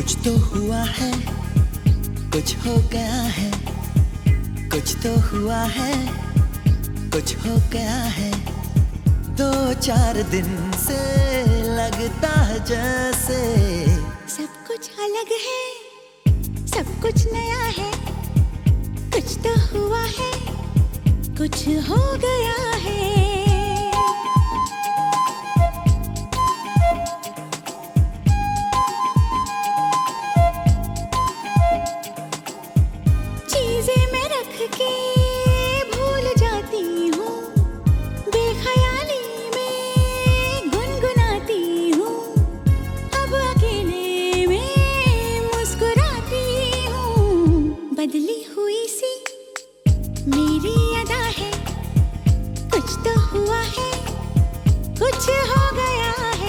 कुछ तो हुआ है, कुछ हो गया है, कुछ तो हुआ है, कुछ हो गया है। 2-4 दिन से लगता है जैसे सब कुछ अलग है, सब कुछ नया है। कुछ तो हुआ है, कुछ हो गया है। चीजें मैं रख के भूल जाती हूँ, बेख्याली में गुनगुनाती हूँ। अब अकेले में मुस्कुराती हूँ। बदली हुई सी मेरी अदा है, कुछ तो हुआ है, कुछ हो गया है।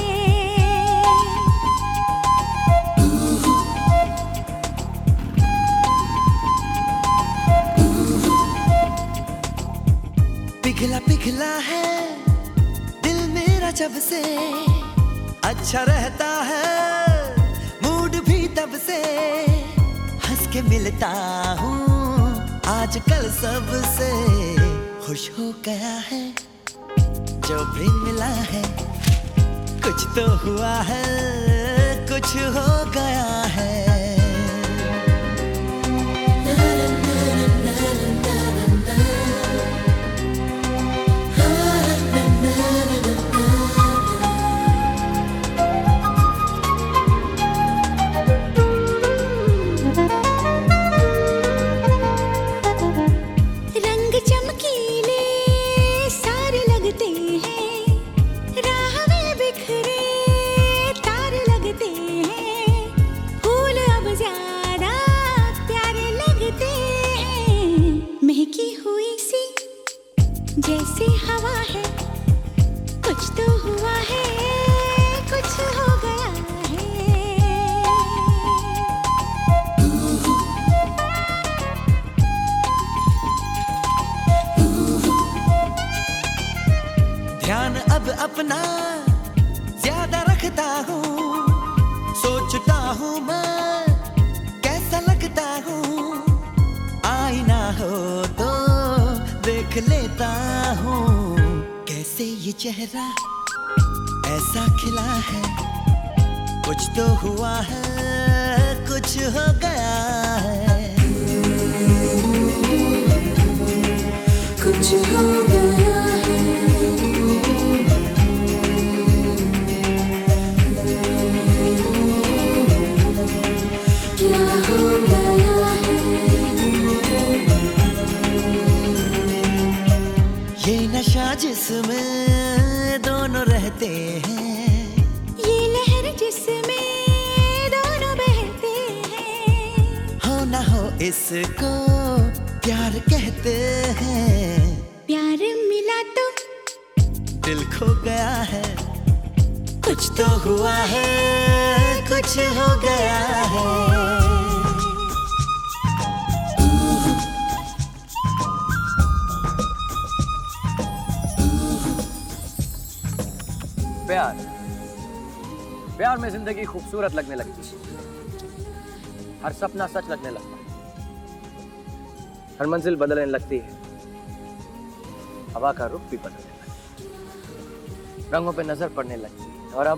पिघला पिघला है दिल मेरा जब से, अच्छा रहता है मूड भी तब से। हंस के मिलता हूँ आजकल सबसे, खुश हो गया है जो भी मिला है। कुछ तो हुआ है, कुछ हो गया है। रंग चमकीले सारे लगते हैं, राह में बिखरे तारे लगते हैं। फूल अब ज्यादा प्यारे लगते हैं। महकी हुई सी जैसे हवा है, कुछ तो हुआ है, कुछ हो गया है। ध्यान अब अपना ज्यादा रखता हूँ, सोचता हूँ मैं कैसा लगता हूँ। आईना हो तो देख लेता हूँ, कैसे ये चेहरा ऐसा खिला है। कुछ तो हुआ है, कुछ हो गया है। कुछ हो गया है। क्या हो गया है? ये नशा जिसमें दोनों रहते हैं, ये लहर जिसमें दोनों बहते हैं। हो ना हो इसको प्यार कहते हैं। प्यार मिला तो दिल खो गया है, कुछ तो हुआ है, कुछ हो गया है। प्यार प्यार में जिंदगी खूबसूरत लगने लगती है, हर सपना सच लगने लगता है, हर मंजिल बदलने लगती है, हवा का रुख भी बदलने लगता है, रंगों पे नजर पड़ने लगती है। और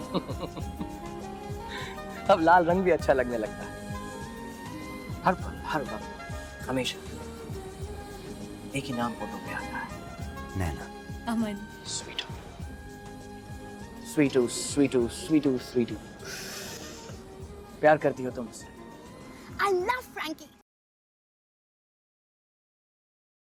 अब लाल रंग भी अच्छा लगने लगता है। हर पल हर वक्त हमेशा एक ही नाम फोटो पे आता है, नैना। अमन। स्वीटू स्वीटू स्वीटू स्वीटू स्वीटू। प्यार करती हो तुम मुझसे? I love Frankie.